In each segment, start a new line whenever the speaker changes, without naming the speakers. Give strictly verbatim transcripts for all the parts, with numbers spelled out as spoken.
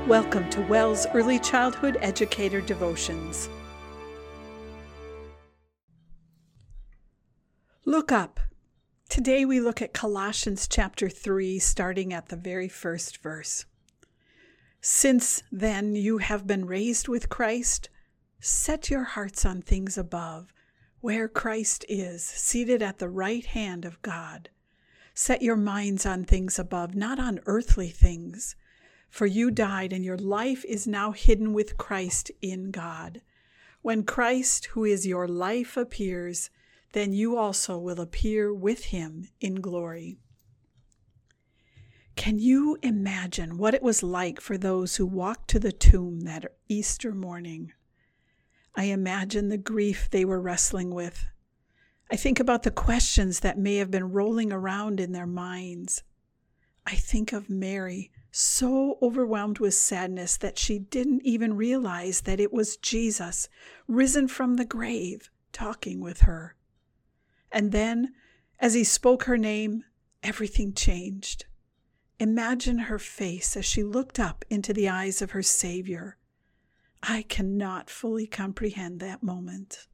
Welcome to WELS Early Childhood Educator Devotions. Look up. Today we look at Colossians chapter three, starting at the very first verse. Since then you have been raised with Christ, set your hearts on things above, where Christ is, seated at the right hand of God. Set your minds on things above, not on earthly things. For you died, and your life is now hidden with Christ in God. When Christ, who is your life, appears, then you also will appear with him in glory. Can you imagine what it was like for those who walked to the tomb that Easter morning? I imagine the grief they were wrestling with. I think about the questions that may have been rolling around in their minds. I think of Mary, so overwhelmed with sadness that she didn't even realize that it was Jesus, risen from the grave, talking with her. And then, as he spoke her name, everything changed. Imagine her face as she looked up into the eyes of her Savior. I cannot fully comprehend that moment.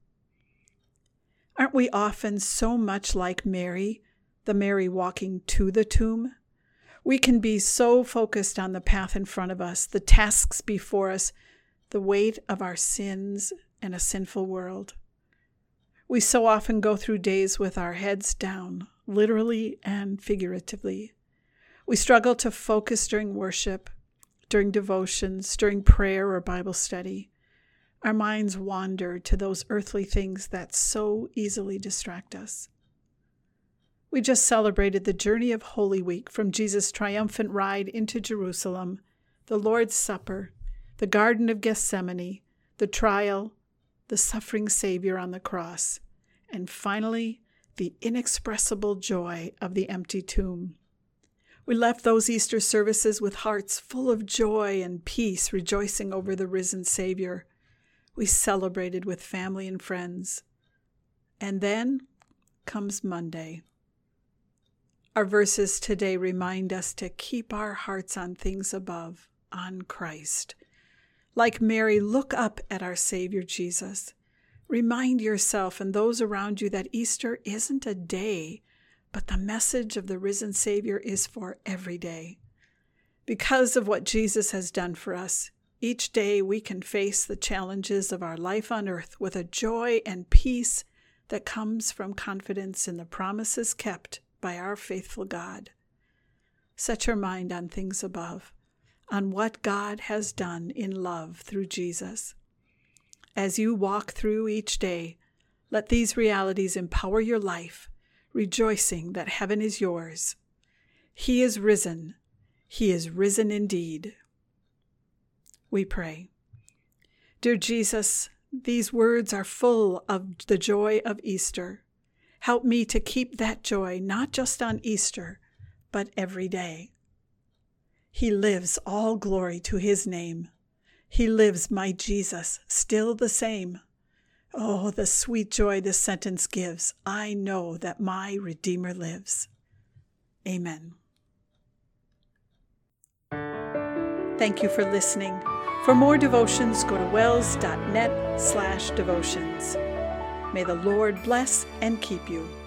Aren't we often so much like Mary, the Mary walking to the tomb? We can be so focused on the path in front of us, the tasks before us, the weight of our sins and a sinful world. We so often go through days with our heads down, literally and figuratively. We struggle to focus during worship, during devotions, during prayer or Bible study. Our minds wander to those earthly things that so easily distract us. We just celebrated the journey of Holy Week, from Jesus' triumphant ride into Jerusalem, the Lord's Supper, the Garden of Gethsemane, the trial, the suffering Savior on the cross, and finally, the inexpressible joy of the empty tomb. We left those Easter services with hearts full of joy and peace, rejoicing over the risen Savior. We celebrated with family and friends. And then comes Monday. Our verses today remind us to keep our hearts on things above, on Christ. Like Mary, look up at our Savior Jesus. Remind yourself and those around you that Easter isn't a day, but the message of the risen Savior is for every day. Because of what Jesus has done for us, each day we can face the challenges of our life on earth with a joy and peace that comes from confidence in the promises kept by our faithful God. Set your mind on things above, on what God has done in love through Jesus. As you walk through each day, let these realities empower your life, rejoicing that heaven is yours. He is risen. He is risen indeed. We pray. Dear Jesus, these words are full of the joy of Easter. Help me to keep that joy not just on Easter, but every day. He lives, all glory to his name. He lives, my Jesus, still the same. Oh, the sweet joy this sentence gives. I know that my Redeemer lives. Amen. Thank you for listening. For more devotions, go to wells dot net slash devotions. May the Lord bless and keep you.